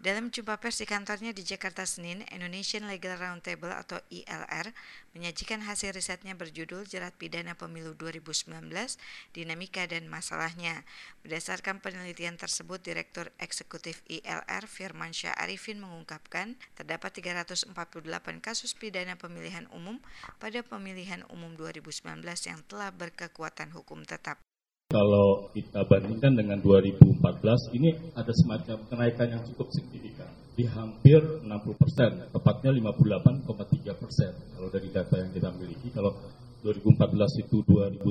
Dalam jumpa pers di kantornya di Jakarta Senin, Indonesian Legal Roundtable atau ILR menyajikan hasil risetnya berjudul Jerat Pidana Pemilu 2019, Dinamika dan Masalahnya. Berdasarkan penelitian tersebut, Direktur Eksekutif ILR Firmansyah Arifin mengungkapkan terdapat 348 kasus pidana pemilihan umum pada pemilihan umum 2019 yang telah berkekuatan hukum tetap. Kalau kita bandingkan dengan 2014, ini ada semacam kenaikan yang cukup signifikan. Di hampir 60%, tepatnya 58,3%. Kalau dari data yang kita miliki, kalau 2014 itu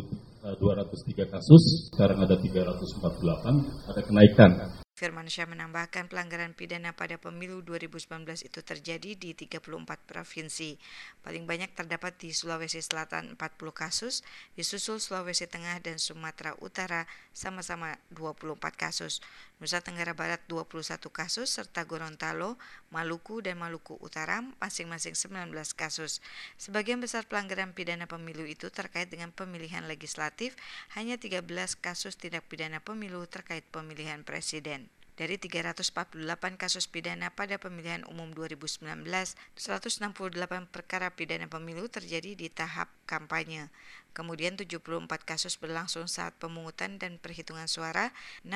203 kasus, sekarang ada 348, ada kenaikan. Firmansyah menambahkan pelanggaran pidana pada pemilu 2019 itu terjadi di 34 provinsi. Paling banyak terdapat di Sulawesi Selatan 40 kasus, disusul Sulawesi Tengah dan Sumatera Utara sama-sama 24 kasus. Nusa Tenggara Barat 21 kasus, serta Gorontalo, Maluku dan Maluku Utara masing-masing 19 kasus. Sebagian besar pelanggaran pidana pemilu itu terkait dengan pemilihan legislatif, hanya 13 kasus tindak pidana pemilu terkait pemilihan presiden. Dari 348 kasus pidana pada pemilihan umum 2019, 168 perkara pidana pemilu terjadi di tahap kampanye. Kemudian 74 kasus berlangsung saat pemungutan dan perhitungan suara,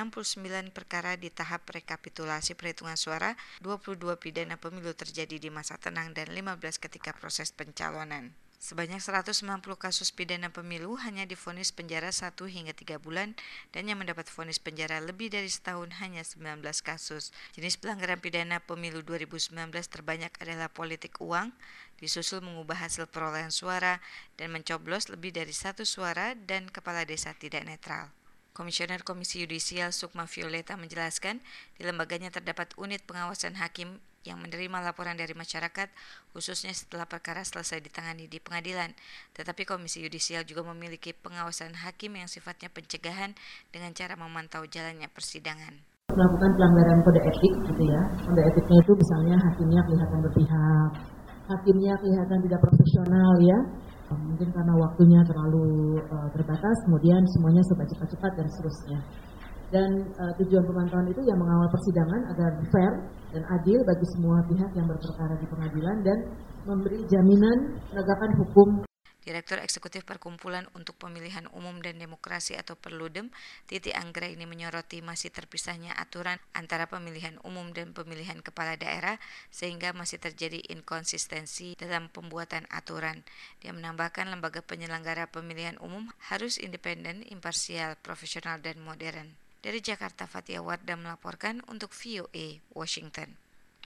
69 perkara di tahap rekapitulasi perhitungan suara, 22 pidana pemilu terjadi di masa tenang dan 15 ketika proses pencalonan. Sebanyak 190 kasus pidana pemilu hanya divonis penjara 1 hingga 3 bulan dan yang mendapat vonis penjara lebih dari setahun hanya 19 kasus. Jenis pelanggaran pidana pemilu 2019 terbanyak adalah politik uang, disusul mengubah hasil perolehan suara dan mencoblos lebih dari 1 suara dan kepala desa tidak netral. Komisioner Komisi Yudisial Sukma Violeta menjelaskan, di lembaganya terdapat unit pengawasan hakim yang menerima laporan dari masyarakat, khususnya setelah perkara selesai ditangani di pengadilan. Tetapi Komisi Yudisial juga memiliki pengawasan hakim yang sifatnya pencegahan dengan cara memantau jalannya persidangan. Melakukan pelanggaran kode etik gitu ya. Kode etiknya itu misalnya hakimnya kelihatan berpihak, hakimnya kelihatan tidak profesional ya. Mungkin karena waktunya terlalu terbatas, kemudian semuanya serba cepat-cepat dan seterusnya. Dan tujuan pemantauan itu yang mengawal persidangan agar fair dan adil bagi semua pihak yang berperkara di pengadilan dan memberi jaminan penegakan hukum. Direktur Eksekutif Perkumpulan untuk Pemilihan Umum dan Demokrasi atau Perludem, Titi Anggra ini menyoroti masih terpisahnya aturan antara pemilihan umum dan pemilihan kepala daerah sehingga masih terjadi inkonsistensi dalam pembuatan aturan. Dia menambahkan lembaga penyelenggara pemilihan umum harus independen, imparsial, profesional, dan modern. Dari Jakarta, Fatia Wardah melaporkan untuk VOA Washington.